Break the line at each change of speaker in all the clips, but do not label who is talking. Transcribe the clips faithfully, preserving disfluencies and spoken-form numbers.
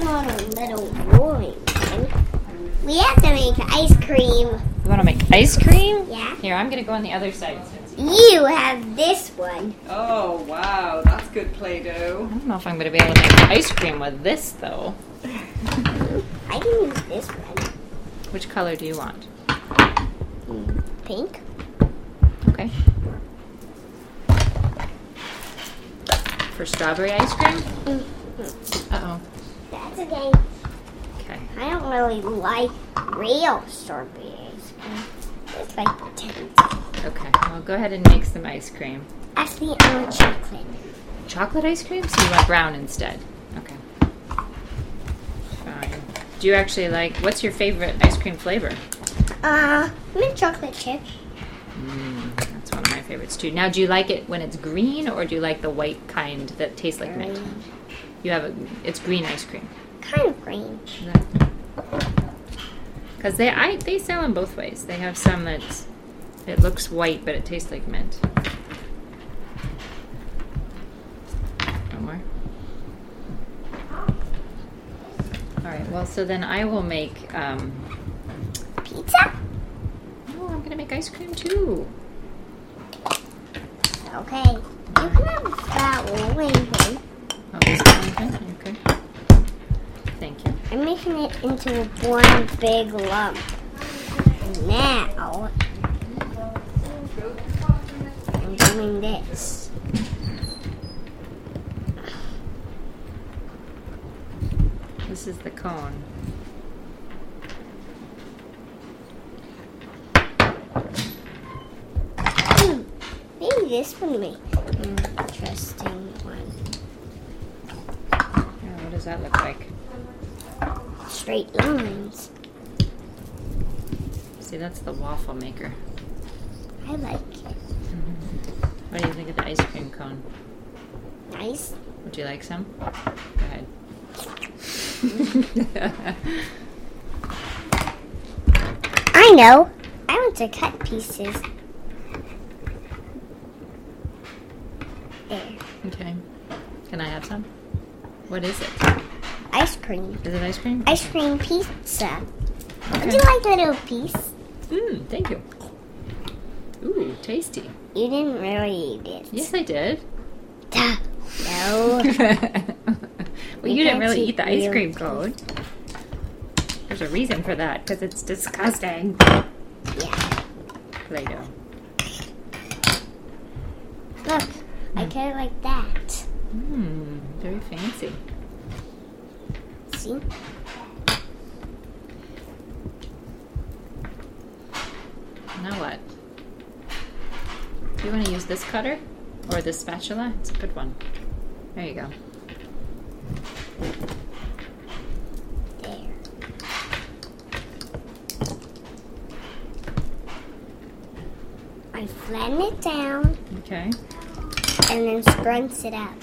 not a little rolling pin. We have to make ice cream.
You want to make ice cream?
Yeah.
Here, I'm going to go on the other side.
You have this one.
Oh, wow. That's good Play-Doh.
I don't know if I'm going to be able to make ice cream with this, though.
I can use this one.
Which color do you want?
Pink.
Okay. For strawberry ice cream?
Mm-hmm.
Uh-oh.
That's okay.
Okay.
I don't really like real strawberry ice cream. It's like pretend.
Okay. Well, go ahead and make some ice cream.
Actually, I want chocolate.
Chocolate ice cream? So you want brown instead? Okay. Fine. Do you actually like, what's your favorite ice cream flavor?
Uh, mint chocolate chip.
Mm, that's one of my favorites too. Now, do you like it when it's green, or do you like the white kind that tastes like mint?
Green.
You have a, it's green ice cream.
Kind of green.
Because they, I, they sell them both ways. They have some that's, it looks white, but it tastes like mint. One more. All right. Well, so then I will make. Um,
Pizza?
oh, I'm gonna make ice cream too.
Okay. You can have that rolling pin.
Oh, this one? Okay. Thank you.
I'm making it into one big lump. Now, I'm doing this.
This is the cone.
Hmm, maybe this would make an interesting one.
Yeah, what does that look like?
Straight lines.
See, that's the waffle maker.
I like it.
What do you think of the ice cream cone?
Nice.
Would you like some? Go ahead.
I know. I want to cut pieces. There.
Okay. Can I have some? What is it?
Ice cream.
Is it ice cream?
Ice cream pizza. Would
Okay.
you like a little piece?
Mmm, thank you. Ooh, tasty.
You didn't really eat it.
Yes, I did.
Duh. No.
Well,
You
you didn't
can't
really
eat
eat the ice
real
cream cone. There's a reason for that, because it's disgusting.
Yeah.
Play-Doh.
Look, I cut it like that.
Mmm, very fancy.
See?
Now what? Do you want to use this cutter or this spatula? It's a good one. There you go.
There. I flatten it down
Okay.
and then scrunch it up.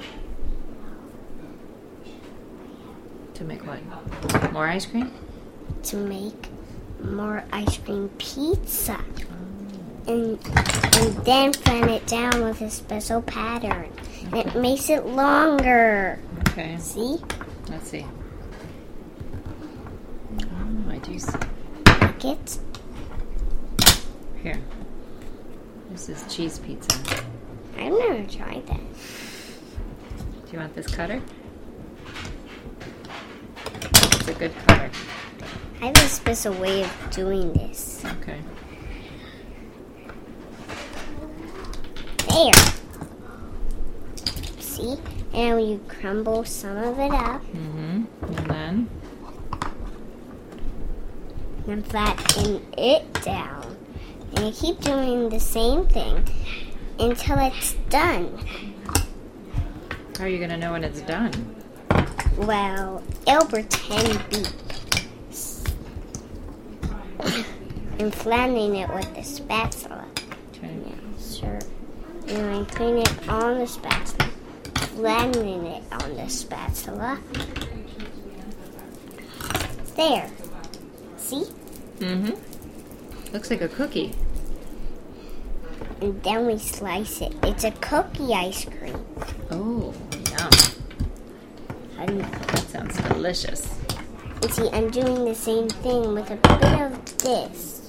To make what? More ice cream?
To make more ice cream pizza. And, and then flatten it down with a special pattern. And it makes it longer.
Okay.
See?
Let's see. Oh, I do see.
Like it.
Here. This is cheese pizza.
I've never tried that.
Do you want this cutter? It's a good cutter.
I have a special way of doing this.
Okay.
There. See? And you crumble some of it up.
Mm-hmm. And then?
And flatten it down. And you keep doing the same thing until it's done.
How are you going to know when it's done?
Well, it'll pretend be. And flattening it with the spatula.
Okay.
Yeah, sure. And I'm putting it on the spatula. Flattening it on the spatula. There. See?
Mm-hmm. Looks like a cookie.
And then we slice it. It's a cookie ice cream.
Oh, yum.
And
That's sounds delicious.
And see, I'm doing the same thing with a bit of this.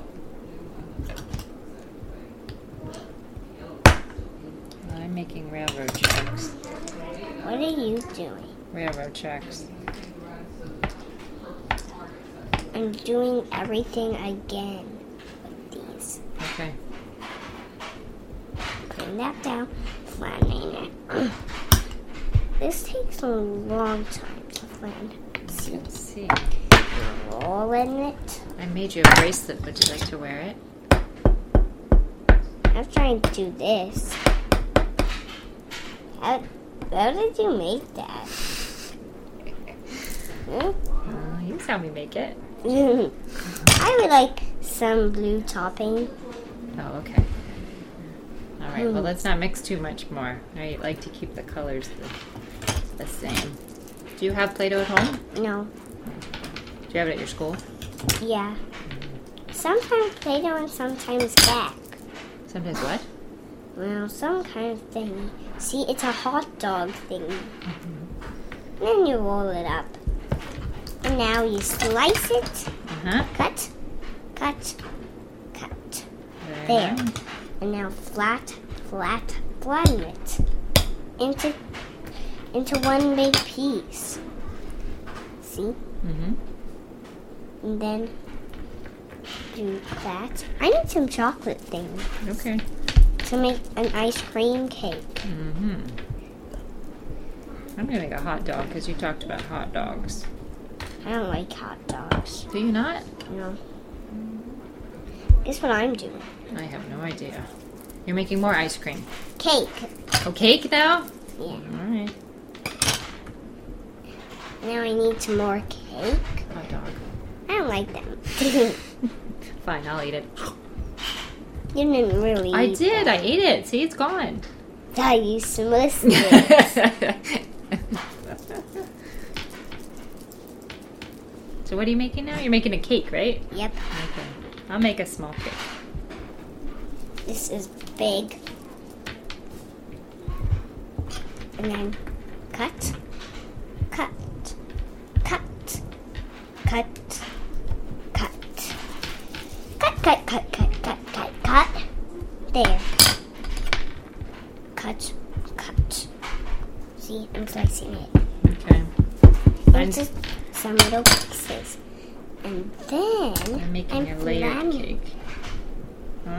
I'm making railroad tracks.
What are you doing?
Railroad tracks.
I'm doing everything again with these.
Okay.
Putting that down, flattening it. This takes a long time to flatten. See,
Let's see.
roll in it.
I made you a bracelet. Would you like to wear it?
I'm trying to do this. How, how did you make that? Hmm?
Uh, you saw me make it.
I would like some blue topping.
Oh, okay. All right. Well, let's not mix too much more. I like to keep the colors the, the same. Do you have Play-Doh at home?
No.
Do you have it at your school?
Yeah. Sometimes Play-Doh and sometimes back.
Sometimes what?
Well, some kind of thing. See, it's a hot dog thing. And then you roll it up. And now you slice it.
Uh-huh.
Cut. Cut. Cut.
Very
There.
nice.
And now flat, flat, flatten it into into one big piece. See?
Mm-hmm.
And then do that. I need some chocolate things
Okay.
to make an ice cream cake.
Mm-hmm. I'm gonna make a hot dog because you talked about hot dogs.
I don't like hot dogs.
Do you not?
No. Guess what I'm doing?
I have no idea. You're making more ice cream.
Cake.
Oh, cake now?
Yeah.
All right.
Now I need some more cake.
Hot dog.
I don't like them.
Fine, I'll eat it.
You didn't really
I
eat
did.
that.
I ate it. See, it's gone.
Ah, you smushed it.
So what are you making now? You're making a cake, right?
Yep.
Okay. I'll make a small cake.
This is big. And then cut, cut, cut, cut, cut, cut, cut, cut, cut, cut, cut, cut. There. Cut, cut. See, I'm slicing it
Okay. I'm,
into some little pieces. And then
I'm making
I'm
a layered
flattening-
cake. Huh?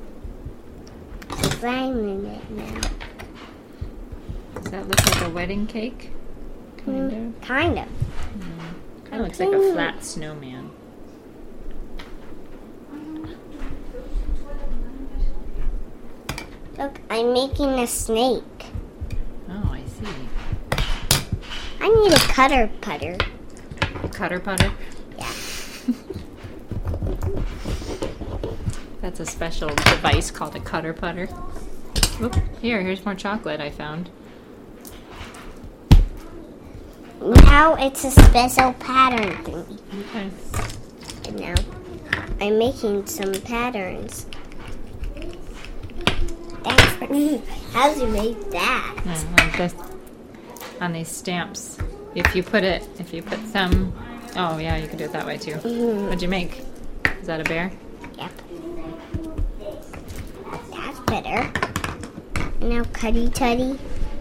flattening it now.
Does that look like a wedding cake? Kind
Mm,
of.
kind of.
Kind of looks like a flat snowman.
Look, I'm making a snake.
Oh, I see.
I need a cutter putter.
A cutter putter?
Yeah.
That's a special device called a cutter putter. Oop, here, here's more chocolate I found.
Now it's a special pattern thingy.
Okay.
And now I'm making some patterns. Thanks for how'd you make that?
Yeah, like this on these stamps. If you put it, if you put some, oh yeah, you can do it that way too.
Mhm.
What'd you make? Is that a bear?
Yep. That's better. Now cutty tutty.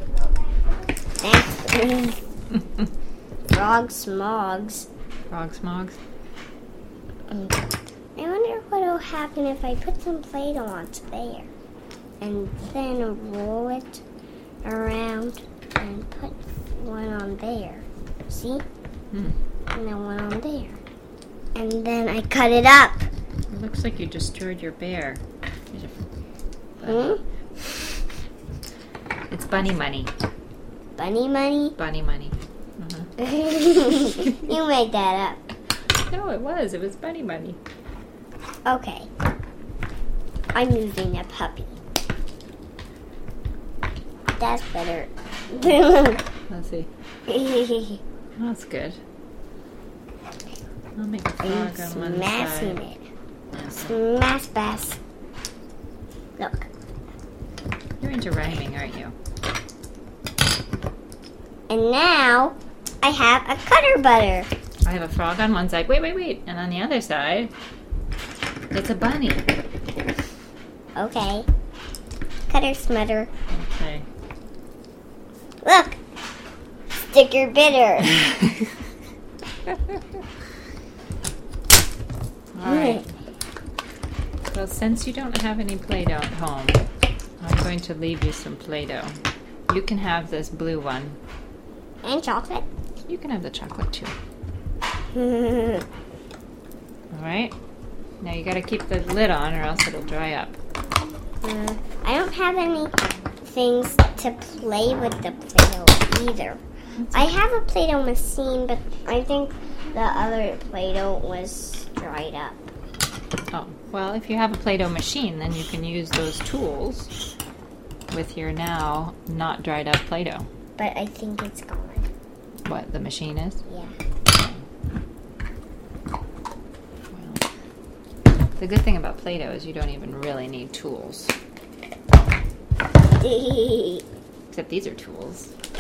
Thanks. Frog smogs.
Frog smogs.
I wonder what will happen if I put some Play-Doh onto there. And then roll it around and put one on there. See?
Hmm.
And then one on there. And then I cut it up.
It looks like you destroyed your bear.
Hmm?
It's bunny money.
Bunny money?
Bunny money. Uh-huh.
You made that
No, it was. It was bunny money.
up. Okay. I'm using a puppy. That's better.
Let's see. That's good. I'll make a frog
I'm
on one
smashing
side.
it. Smash bass. Look.
You're into rhyming, aren't you?
And now I have a cutter butter.
I have a frog on one side. Wait, wait, wait. And on the other side, it's a bunny.
Okay. Cutter smutter.
Okay.
Look! Sticker bitter.
All right. Well, since you don't have any Play-Doh at home, I'm going to leave you some Play-Doh. You can have this blue one.
And chocolate.
You can have the chocolate too.
I
All right. Now you got to keep the lid on, or else it'll dry up.
uh, I don't have any things to play with the Play-Doh either. I have a Play-Doh machine, but I think the other Play-Doh was dried up.
Oh, well, if you have a Play-Doh machine, then you can use those tools with your now not dried up Play-Doh.
But I think it's gone.
What, the machine is?
Yeah.
Well, the good thing about Play-Doh is you don't even really need tools. Except these are tools.